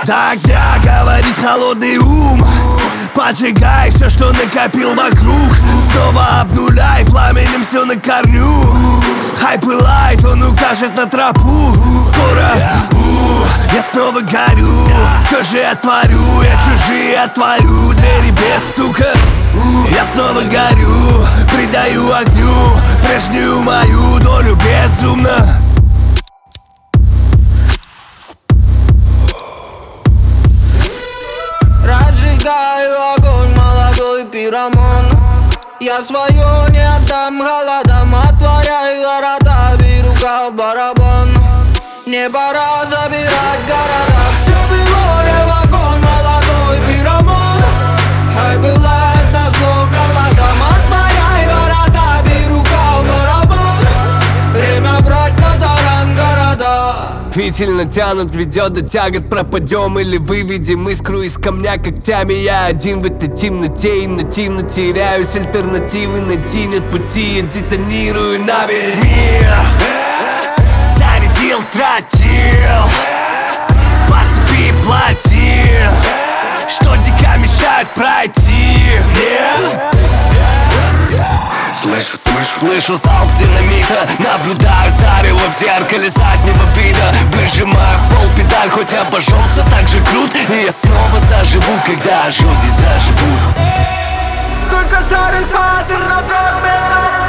Тогда говорит холодный ум: поджигай все, что накопил вокруг. Снова обнуляй пламенем все на корню. Хай пылает, он укажет на тропу. Скоро я снова горю. Что же я творю? Я чужие отворю двери без стука. Я снова горю, придаю огню прежнюю мою долю безумно. Разжигаю огонь, молодой пироман. Я свое не отдам голодом. Отворяю города, беру в барабан. Не пора забирать города. Все было не в огонь, молодой пироман. Хай пылает назло холодом. Отворяй города, беру в барабан. Время брать на таран города. Фитиль натянут, ведет до тягот. Пропадем или выведем искру из камня когтями. Я один в этой темноте, инативно теряюсь. Альтернативы найти нет пути. Я детонирую на весь мир. Зарядил, тратил, по цепи платил, что дико мешает пройти. Слышу залп динамита. Наблюдаю зарево в зеркале заднего вида. Выжимаю пол педаль, хоть обожжёнся так же крут. И я снова заживу, когда ожоги заживут. Сколько старых паттернов, фрагментов